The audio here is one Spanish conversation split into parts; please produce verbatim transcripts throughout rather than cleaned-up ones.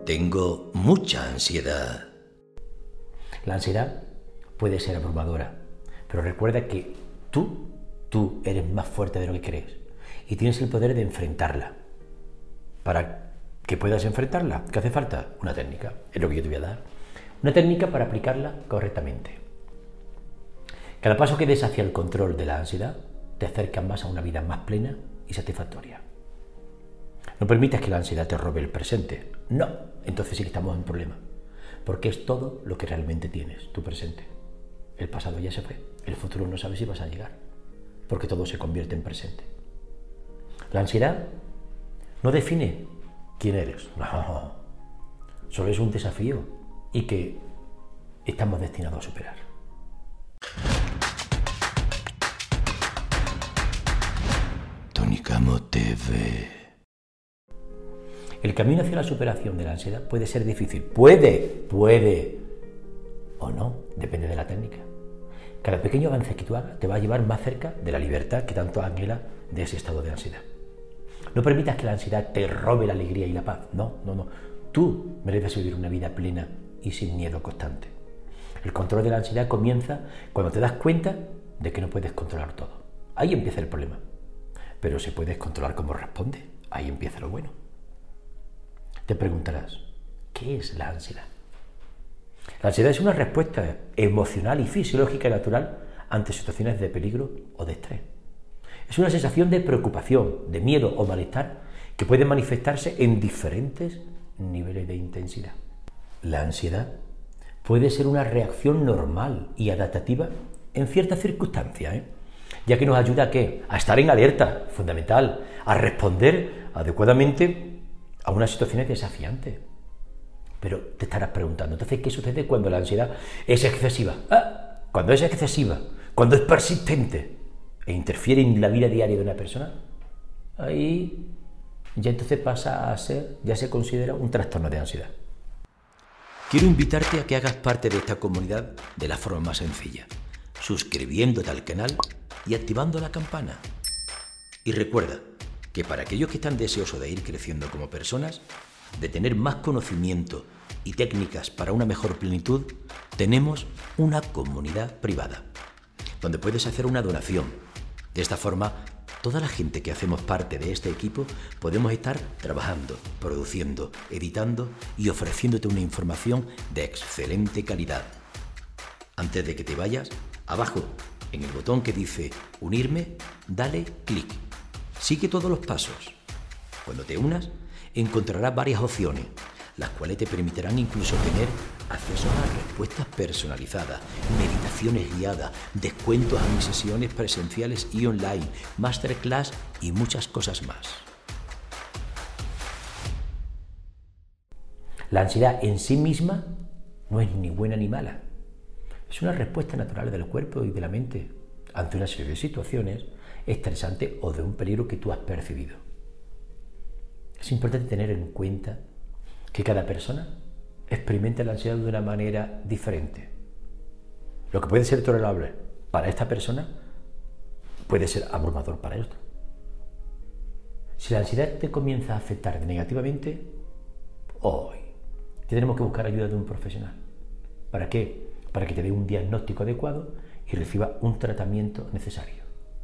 Tengo mucha ansiedad. La ansiedad puede ser abrumadora, pero recuerda que tú, tú eres más fuerte de lo que crees y tienes el poder de enfrentarla. Para que puedas enfrentarla, ¿qué hace falta? Una técnica, es lo que yo te voy a dar. Una técnica para aplicarla correctamente. Cada paso que des hacia el control de la ansiedad te acerca más a una vida más plena y satisfactoria. No permitas que la ansiedad te robe el presente. No, entonces sí que estamos en problema. Porque es todo lo que realmente tienes, tu presente. El pasado ya se fue, el futuro no sabes si vas a llegar, porque todo se convierte en presente. La ansiedad no define quién eres, no, solo es un desafío y que estamos destinados a superar. Tony Camo T V. El camino hacia la superación de la ansiedad puede ser difícil, puede, puede, o no, depende de la técnica. Cada pequeño avance que tú hagas te va a llevar más cerca de la libertad que tanto anhela de ese estado de ansiedad. No permitas que la ansiedad te robe la alegría y la paz, no, no, no. Tú mereces vivir una vida plena y sin miedo constante. El control de la ansiedad comienza cuando te das cuenta de que no puedes controlar todo. Ahí empieza el problema. Pero si puedes controlar cómo responde, ahí empieza lo bueno. Te preguntarás, ¿qué es la ansiedad? La ansiedad es una respuesta emocional y fisiológica natural ante situaciones de peligro o de estrés. Es una sensación de preocupación, de miedo o malestar que puede manifestarse en diferentes niveles de intensidad. La ansiedad puede ser una reacción normal y adaptativa en ciertas circunstancias, ¿eh? ya que nos ayuda a ¿qué? A estar en alerta, fundamental, a responder adecuadamente a unas situaciones desafiantes. Pero te estarás preguntando, entonces, ¿qué sucede cuando la ansiedad es excesiva? Ah, cuando es excesiva, cuando es persistente e interfiere en la vida diaria de una persona, ahí ya entonces pasa a ser, ya se considera un trastorno de ansiedad. Quiero invitarte a que hagas parte de esta comunidad de la forma más sencilla, suscribiéndote al canal y activando la campana. Y recuerda que para aquellos que están deseosos de ir creciendo como personas, de tener más conocimiento y técnicas para una mejor plenitud, tenemos una comunidad privada, donde puedes hacer una donación. De esta forma, toda la gente que hacemos parte de este equipo podemos estar trabajando, produciendo, editando y ofreciéndote una información de excelente calidad. Antes de que te vayas, abajo, en el botón que dice Unirme, dale clic. Sigue todos los pasos. Cuando te unas, encontrarás varias opciones, las cuales te permitirán incluso tener acceso a respuestas personalizadas, meditaciones guiadas, descuentos a mis sesiones presenciales y online, masterclass y muchas cosas más. La ansiedad en sí misma no es ni buena ni mala. Es una respuesta natural del cuerpo y de la mente ante una serie de situaciones estresantes o de un peligro que tú has percibido. Es importante tener en cuenta que cada persona experimenta la ansiedad de una manera diferente. Lo que puede ser tolerable para esta persona puede ser abrumador para otro. Si la ansiedad te comienza a afectar negativamente, hoy tendremos que buscar ayuda de un profesional. ¿Para qué? Para que te dé un diagnóstico adecuado y reciba un tratamiento necesario.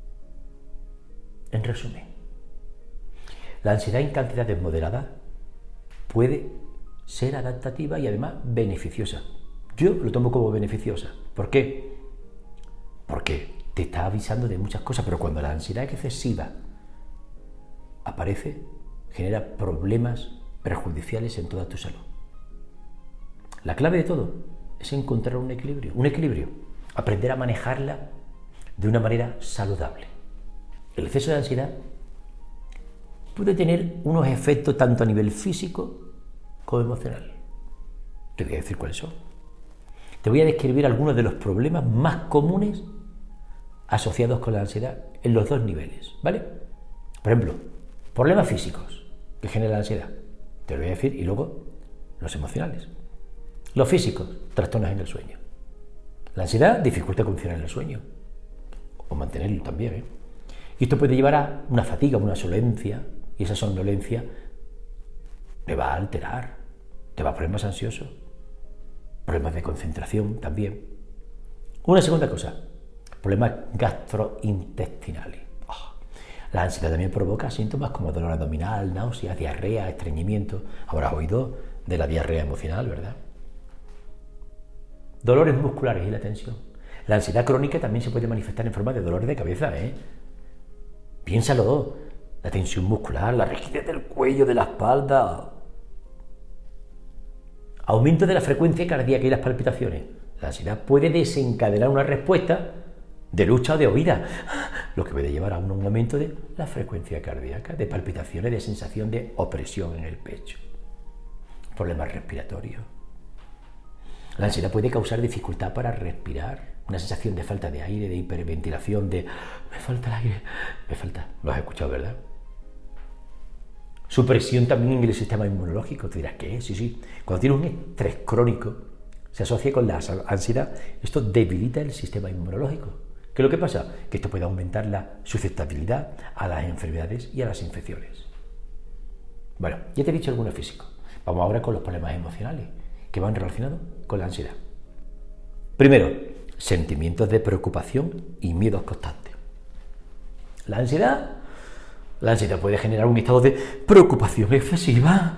En resumen, la ansiedad en cantidades moderadas puede ser adaptativa y además beneficiosa. Yo lo tomo como beneficiosa. ¿Por qué? Porque te está avisando de muchas cosas, pero cuando la ansiedad excesiva aparece, genera problemas perjudiciales en toda tu salud. La clave de todo es encontrar un equilibrio, un equilibrio, aprender a manejarla de una manera saludable. El exceso de ansiedad puede tener unos efectos tanto a nivel físico como emocional. Te voy a decir cuáles son. Te voy a describir algunos de los problemas más comunes asociados con la ansiedad en los dos niveles, ¿vale? Por ejemplo, problemas físicos que genera la ansiedad. Te lo voy a decir y luego los emocionales. Los físicos, trastornos en el sueño. La ansiedad dificulta funcionar en el sueño o mantenerlo también, ¿eh? Y esto puede llevar a una fatiga, una somnolencia, y esa somnolencia le va a alterar te va a poner más ansioso. Problemas de concentración también. Una segunda cosa, problemas gastrointestinales. Oh, la ansiedad también provoca síntomas como dolor abdominal, náuseas, diarrea, estreñimiento. Habrás oído de la diarrea emocional, ¿verdad? Dolores musculares y la tensión. La ansiedad crónica también se puede manifestar en forma de dolor de cabeza, ¿eh? Piénsalo, la tensión muscular, la rigidez del cuello, de la espalda. Aumento de la frecuencia cardíaca y las palpitaciones. La ansiedad puede desencadenar una respuesta de lucha o de huida, lo que puede llevar a un aumento de la frecuencia cardíaca, de palpitaciones, de sensación de opresión en el pecho. Problemas respiratorios. La ansiedad puede causar dificultad para respirar, una sensación de falta de aire, de hiperventilación, de me falta el aire, me falta. Lo has escuchado, ¿verdad? Supresión también en el sistema inmunológico. Te dirás, ¿qué es? Sí, sí. Cuando tienes un estrés crónico, se asocia con la ansiedad. Esto debilita el sistema inmunológico. ¿Qué es lo que pasa? Que esto puede aumentar la susceptibilidad a las enfermedades y a las infecciones. Bueno, ya te he dicho algunos físicos. Vamos ahora con los problemas emocionales que van relacionados con la ansiedad. Primero, sentimientos de preocupación y miedos constantes. La ansiedad, la ansiedad puede generar un estado de preocupación excesiva,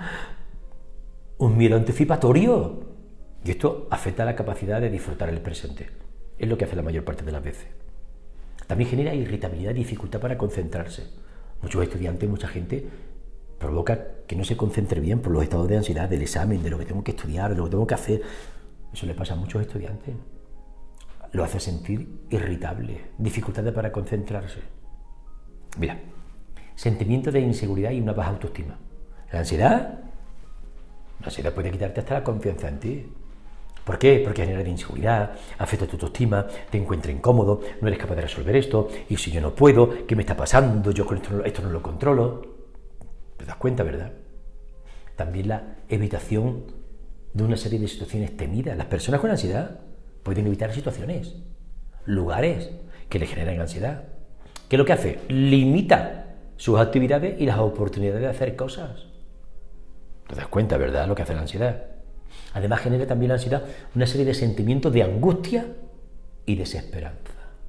un miedo anticipatorio, y esto afecta la capacidad de disfrutar el presente. Es lo que hace la mayor parte de las veces. También genera irritabilidad y dificultad para concentrarse. Muchos estudiantes, mucha gente, provoca que no se concentre bien por los estados de ansiedad del examen, de lo que tengo que estudiar, de lo que tengo que hacer. Eso le pasa a muchos estudiantes. Lo hace sentir irritable, dificultades para concentrarse. Mira, sentimiento de inseguridad y una baja autoestima. La ansiedad, la ansiedad puede quitarte hasta la confianza en ti. ¿Por qué? Porque genera inseguridad, afecta tu autoestima, te encuentra incómodo, no eres capaz de resolver esto, y si yo no puedo, ¿qué me está pasando? Yo con esto no, esto no lo controlo. ¿Te das cuenta, verdad? También la evitación de una serie de situaciones temidas. Las personas con ansiedad pueden evitar situaciones, lugares que le generan ansiedad. ¿Qué es lo que hace? Limita sus actividades y las oportunidades de hacer cosas. ¿Te das cuenta, verdad, lo que hace la ansiedad? Además genera también la ansiedad una serie de sentimientos de angustia y desesperanza.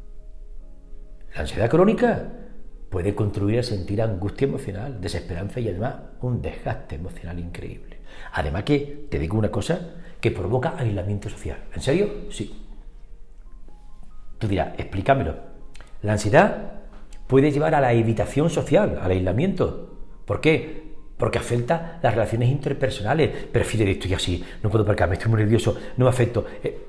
La ansiedad crónica puede contribuir a sentir angustia emocional, desesperanza y además un desgaste emocional increíble. Además que, te digo una cosa, que provoca aislamiento social. ¿En serio? Sí. Tú dirás, explícamelo. La ansiedad puede llevar a la evitación social, al aislamiento. ¿Por qué? Porque afecta las relaciones interpersonales. Prefiero esto y así, no puedo aparcarme, estoy muy nervioso, no me afecto. Eh,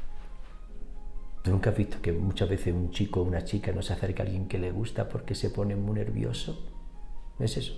¿Tú nunca has visto que muchas veces un chico o una chica no se acerca a alguien que le gusta porque se pone muy nervioso? ¿Es eso?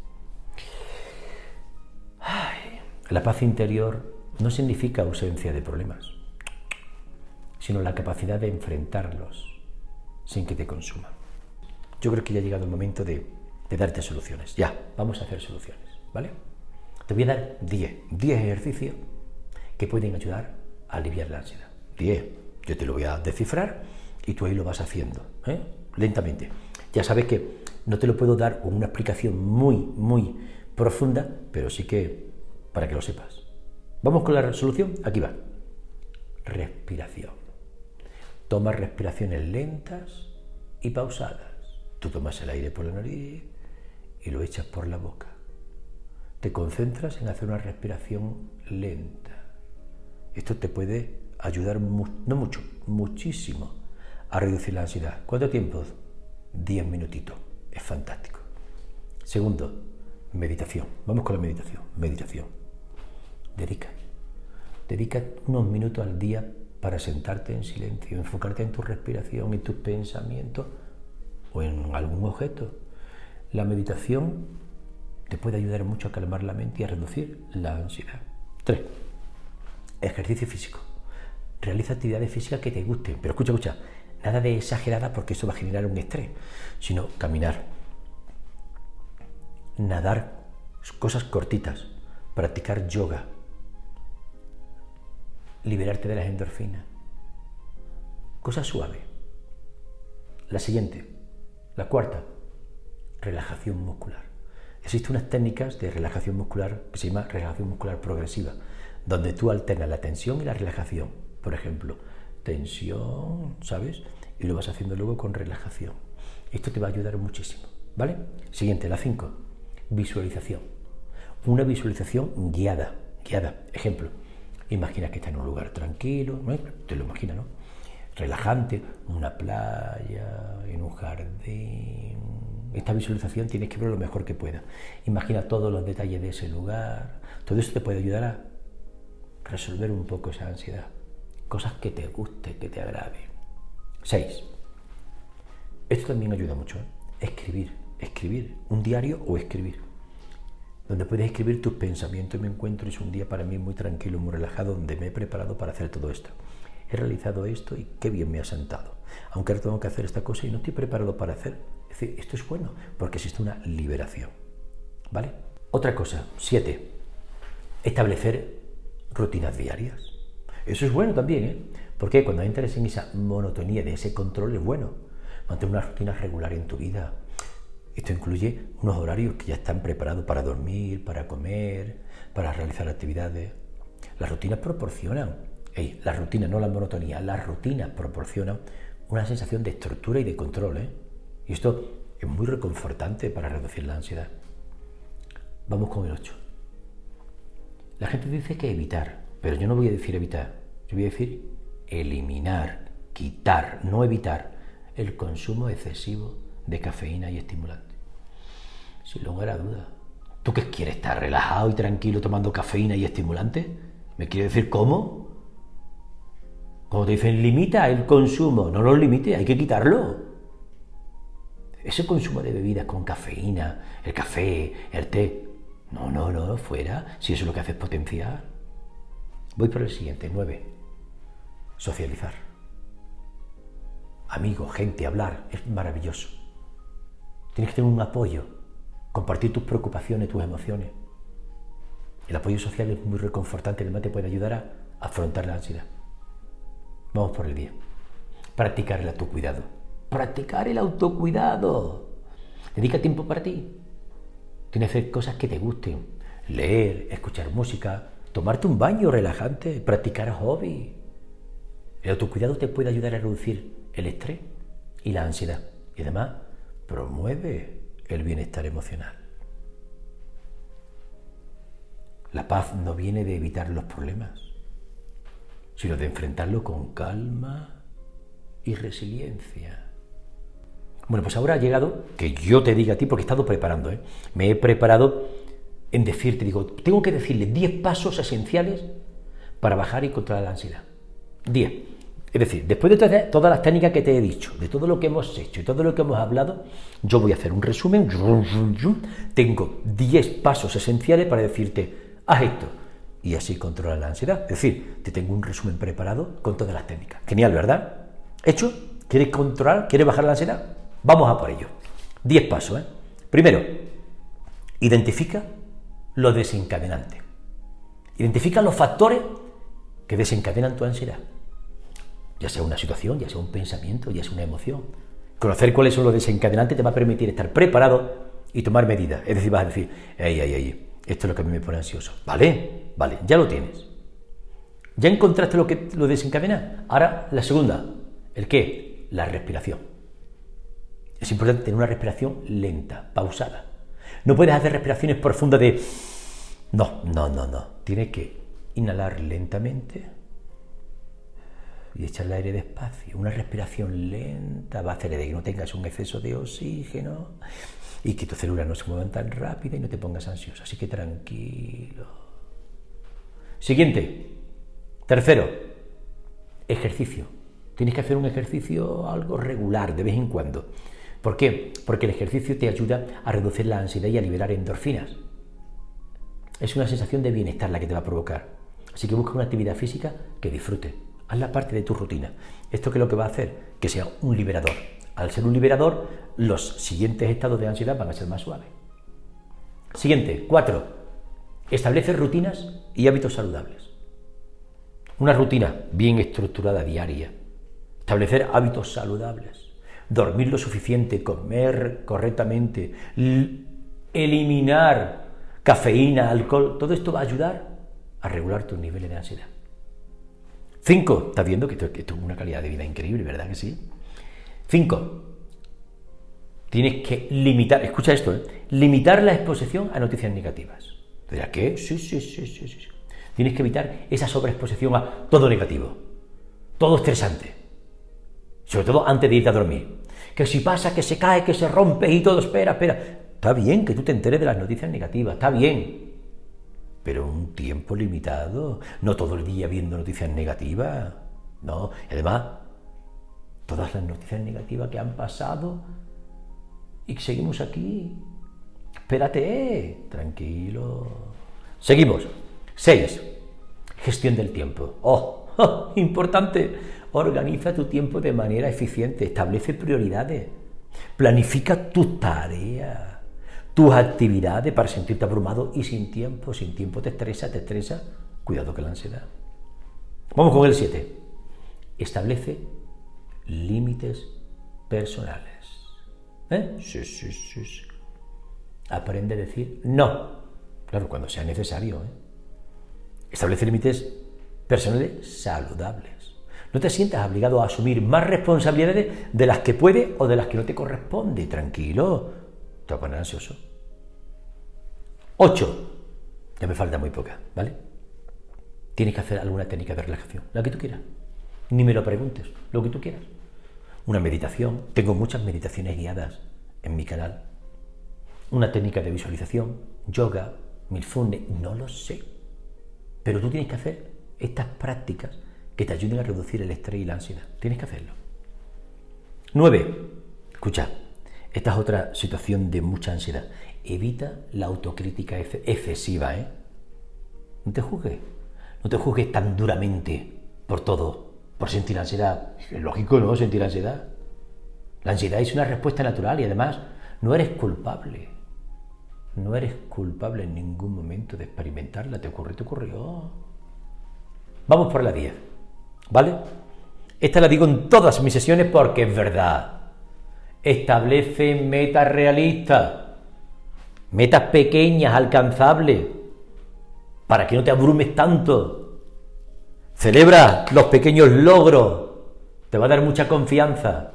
Ay, la paz interior no significa ausencia de problemas, sino la capacidad de enfrentarlos sin que te consuman. Yo creo que ya ha llegado el momento de, de darte soluciones. Ya, vamos a hacer soluciones, ¿vale? Te voy a dar diez ejercicios que pueden ayudar a aliviar la ansiedad. diez. Yo te lo voy a descifrar y tú ahí lo vas haciendo, ¿eh? Lentamente. Ya sabes que no te lo puedo dar con una explicación muy, muy profunda, pero sí que para que lo sepas. Vamos con la resolución. Aquí va. Respiración. Toma respiraciones lentas y pausadas. Tú tomas el aire por la nariz y lo echas por la boca. Te concentras en hacer una respiración lenta. Esto te puede ayudar, mu no mucho, muchísimo a reducir la ansiedad. ¿Cuánto tiempo? diez minutitos. Es fantástico. Segundo, meditación. Vamos con la meditación. Meditación. Dedica. Dedica unos minutos al día para sentarte en silencio, enfocarte en tu respiración, en tus pensamientos o en algún objeto. La meditación te puede ayudar mucho a calmar la mente y a reducir la ansiedad. Tres. Ejercicio físico. Realiza actividades físicas que te gusten, pero escucha, escucha, nada de exagerada porque eso va a generar un estrés, sino caminar, nadar, cosas cortitas, practicar yoga, liberarte de las endorfinas, cosas suaves. La siguiente, la cuarta, relajación muscular. Existen unas técnicas de relajación muscular que se llama relajación muscular progresiva, donde tú alternas la tensión y la relajación. Por ejemplo, tensión, ¿sabes? Y lo vas haciendo luego con relajación. Esto te va a ayudar muchísimo, ¿vale? Siguiente, la cinco, visualización. Una visualización guiada, guiada. Ejemplo, imagina que estás en un lugar tranquilo, ¿no? Te lo imaginas, ¿no? Relajante, una playa, en un jardín. Esta visualización tienes que ver lo mejor que puedas. Imagina todos los detalles de ese lugar. Todo eso te puede ayudar a resolver un poco esa ansiedad. Cosas que te gusten, que te agraden. seis. Esto también ayuda mucho, ¿eh? Escribir, escribir. Un diario o escribir. Donde puedes escribir tus pensamientos. Me encuentro, es un día para mí muy tranquilo, muy relajado, donde me he preparado para hacer todo esto. He realizado esto y qué bien me ha sentado. Aunque ahora tengo que hacer esta cosa y no estoy preparado para hacer. Es decir, esto es bueno, porque existe una liberación. ¿Vale? Otra cosa, siete. Establecer rutinas diarias. Eso es bueno también, ¿eh? Porque cuando entras en esa monotonía de ese control es bueno. Mantener una rutina regular en tu vida. Esto incluye unos horarios que ya están preparados para dormir, para comer, para realizar actividades. Las rutinas proporcionan, hey, las rutinas, no la monotonía, las rutinas proporcionan una sensación de estructura y de control, ¿eh? Y esto es muy reconfortante para reducir la ansiedad. Vamos con el ocho. La gente dice que evitar, pero yo no voy a decir evitar, yo voy a decir eliminar, quitar, no evitar el consumo excesivo de cafeína y estimulantes. Sin lugar a duda. ¿Tú qué quieres? ¿Estar relajado y tranquilo tomando cafeína y estimulantes? ¿Me quiere decir cómo? Como te dicen, limita el consumo. No lo limite, hay que quitarlo. Ese consumo de bebidas con cafeína, el café, el té. No, no, no, fuera. Si eso es lo que hace es potenciar. Voy por el siguiente, nueve. Socializar. Amigos, gente, hablar, es maravilloso. Tienes que tener un apoyo, compartir tus preocupaciones, tus emociones. El apoyo social es muy reconfortante, además te puede ayudar a afrontar la ansiedad. Vamos por el día. Practicar el autocuidado. Practicar el autocuidado. Dedica tiempo para ti. Tienes que hacer cosas que te gusten. Leer, escuchar música, tomarte un baño relajante, practicar hobby. El autocuidado te puede ayudar a reducir el estrés y la ansiedad. Y además, promueve el bienestar emocional. La paz no viene de evitar los problemas, sino de enfrentarlo con calma y resiliencia. Bueno, pues ahora ha llegado que yo te diga a ti, porque he estado preparando, ¿eh? Me he preparado en decirte, digo, tengo que decirle diez pasos esenciales para bajar y controlar la ansiedad. diez. Es decir, después de todas las técnicas que te he dicho, de todo lo que hemos hecho y todo lo que hemos hablado, yo voy a hacer un resumen. Tengo diez pasos esenciales para decirte, haz esto, y así controla la ansiedad. Es decir, te tengo un resumen preparado con todas las técnicas. Genial, ¿verdad? ¿Hecho? ¿Quieres controlar? ¿Quieres bajar la ansiedad? Vamos a por ello. diez pasos, ¿eh? Primero, identifica lo desencadenante. Identifica los factores que desencadenan tu ansiedad. Ya sea una situación, ya sea un pensamiento, ya sea una emoción. Conocer cuáles son los desencadenantes te va a permitir estar preparado y tomar medidas. Es decir, vas a decir, ey, ey, ey, esto es lo que a mí me pone ansioso. ¿Vale? Vale, ya lo tienes. ¿Ya encontraste lo que lo desencadena? Ahora, la segunda. ¿El qué? La respiración. Es importante tener una respiración lenta, pausada. No puedes hacer respiraciones profundas de... No, no, no, no. Tienes que inhalar lentamente y echar el aire despacio. Una respiración lenta va a hacer de que no tengas un exceso de oxígeno y que tus células no se muevan tan rápido y no te pongas ansioso. Así que tranquilo. Siguiente. Tercero. Ejercicio. Tienes que hacer un ejercicio algo regular, de vez en cuando. ¿Por qué? Porque el ejercicio te ayuda a reducir la ansiedad y a liberar endorfinas. Es una sensación de bienestar la que te va a provocar. Así que busca una actividad física que disfrute. Hazla parte de tu rutina. ¿Esto qué es lo que va a hacer? Que sea un liberador. Al ser un liberador, los siguientes estados de ansiedad van a ser más suaves. Siguiente, cuatro. Establece rutinas y hábitos saludables. Una rutina bien estructurada diaria. Establecer hábitos saludables. Dormir lo suficiente, comer correctamente, eliminar cafeína, alcohol, todo esto va a ayudar a regular tus niveles de ansiedad. Cinco, estás viendo que esto, que esto es una calidad de vida increíble, ¿verdad que sí? Cinco, tienes que limitar, escucha esto, ¿eh? limitar la exposición a noticias negativas. ¿Te dirás qué? Sí, sí, sí, sí, sí. Tienes que evitar esa sobreexposición a todo negativo, todo estresante, sobre todo antes de irte a dormir. Que si pasa, que se cae, que se rompe y todo, espera, espera. Está bien que tú te enteres de las noticias negativas, está bien, pero un tiempo limitado, no todo el día viendo noticias negativas, no. Y además, todas las noticias negativas que han pasado y que seguimos aquí. Espérate, tranquilo. Seguimos. Seis. Gestión del tiempo. Oh, oh, importante. Organiza tu tiempo de manera eficiente. Establece prioridades. Planifica tus tareas, tus actividades para sentirte abrumado y sin tiempo. Sin tiempo te estresa, te estresa. Cuidado con la ansiedad. Vamos con el siete. Establece límites personales. ¿Eh? Sí, sí, sí, sí. Aprende a decir no. Claro, cuando sea necesario. ¿eh? Establece límites personales saludables. No te sientas obligado a asumir más responsabilidades de las que puede o de las que no te corresponde. Tranquilo. Te vas a poner ansioso. Ocho. Ya me falta muy poca, ¿vale? Tienes que hacer alguna técnica de relajación, la que tú quieras. Ni me lo preguntes, lo que tú quieras. Una meditación. Tengo muchas meditaciones guiadas en mi canal. Una técnica de visualización, yoga, mindfulness, no lo sé. Pero tú tienes que hacer estas prácticas que te ayuden a reducir el estrés y la ansiedad. Tienes que hacerlo. Nueve. Escucha, esta es otra situación de mucha ansiedad. Evita la autocrítica excesiva, ¿eh? No te juzgues. No te juzgues tan duramente por todo, por sentir ansiedad. Es lógico, ¿no? Sentir ansiedad. La ansiedad es una respuesta natural y además no eres culpable. No eres culpable en ningún momento de experimentarla. Te ocurrió, te ocurrió. Vamos por la diez, ¿vale? Esta la digo en todas mis sesiones porque es verdad. Establece metas realistas. Metas pequeñas, alcanzables. Para que no te abrumes tanto. Celebra los pequeños logros. Te va a dar mucha confianza.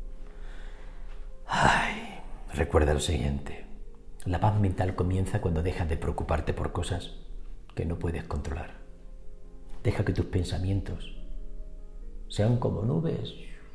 Ay, recuerda lo siguiente. La paz mental comienza cuando dejas de preocuparte por cosas que no puedes controlar. Deja que tus pensamientos sean como nubes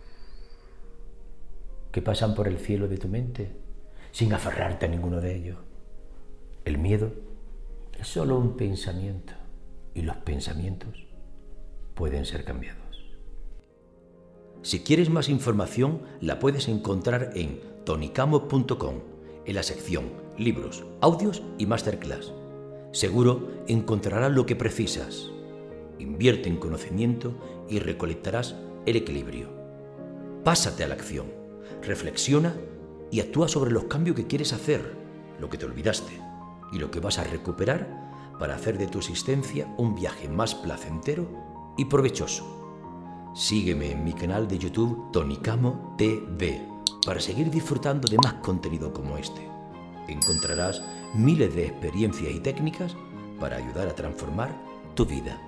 que pasan por el cielo de tu mente sin aferrarte a ninguno de ellos. El miedo es solo un pensamiento y los pensamientos pueden ser cambiados. Si quieres más información, la puedes encontrar en tonicamo punto com, en la sección Libros, Audios y Masterclass. Seguro encontrarás lo que precisas. Invierte en conocimiento y recolectarás el equilibrio. Pásate a la acción, reflexiona y actúa sobre los cambios que quieres hacer, lo que te olvidaste y lo que vas a recuperar para hacer de tu existencia un viaje más placentero y provechoso. Sígueme en mi canal de YouTube Tonicamo T V para seguir disfrutando de más contenido como este. Encontrarás miles de experiencias y técnicas para ayudar a transformar tu vida.